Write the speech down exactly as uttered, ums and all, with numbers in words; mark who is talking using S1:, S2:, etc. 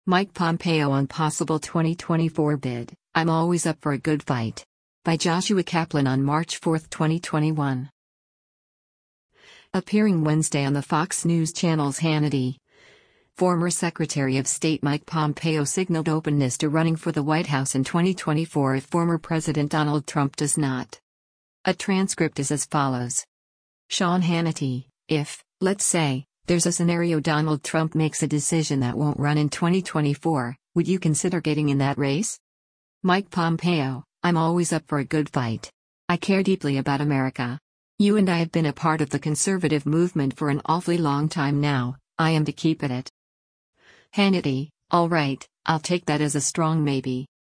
S1: Mike Pompeo on possible twenty twenty-four bid, I'm always up for a good fight. By Joshua Kaplan on March fourth, twenty twenty-one. Appearing Wednesday on the Fox News Channel's Hannity, former Secretary of State Mike Pompeo signaled openness to running for the White House in twenty twenty-four if former President Donald Trump does not. A transcript is as follows. Sean Hannity, if, let's say, there's a scenario Donald Trump makes a decision that won't run in twenty twenty-four, would you consider getting in that race? Mike Pompeo, I'm always up for a good fight. I care deeply about America. You and I have been a part of the conservative movement for an awfully long time now, I am to keep at it. Hannity, all right, I'll take that as a strong maybe.